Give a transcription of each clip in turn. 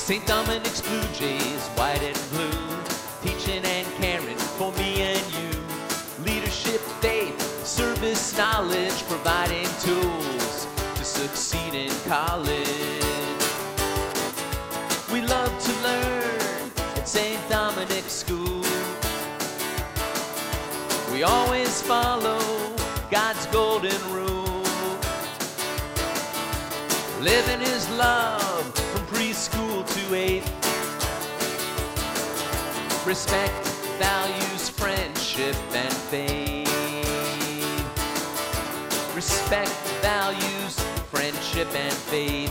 St. Dominic's Blue Jays, white and blue, teaching and caring for me and you. Leadership, faith, service, knowledge, providing tools to succeed in college. We love to learn at St. Dominic's School. We always follow God's golden rule, living His love from preschool to 8th. Respect, values, friendship, and faith. Respect, values, friendship, and faith.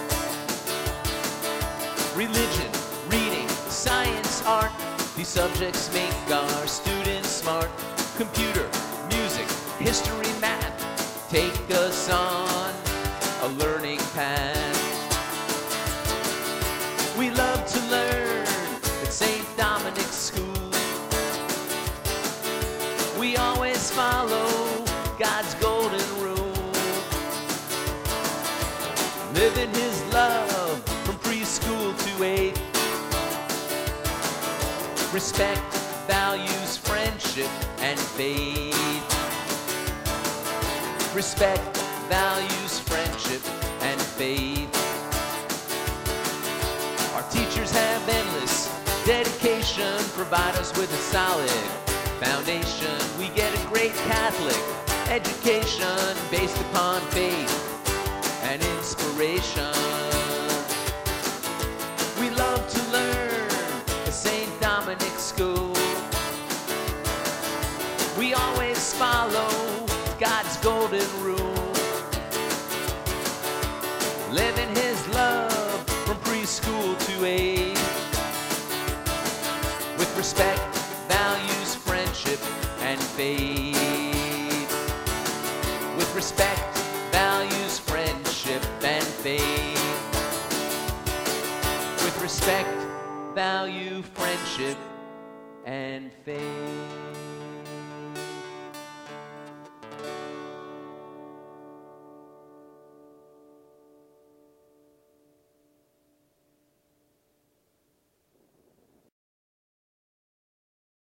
Religion, reading, science, art, these subjects make our students smart. Computer, music, history, math, take us on a learning path. We love to learn at St. Dominic's School. We always follow God's golden rule, living His love from preschool to 8th. Respect, values, friendship, and faith. Respect, values, friendship, and faith. Our teachers have endless dedication, provide us with a solid foundation. We get a great Catholic education based upon faith and inspiration. We love to learn at St. Dominic's School. We always follow God's golden rule, living His love from preschool to 8th. With respect, values, friendship, and faith. With respect, values, friendship, and faith. With respect, value, friendship, and faith.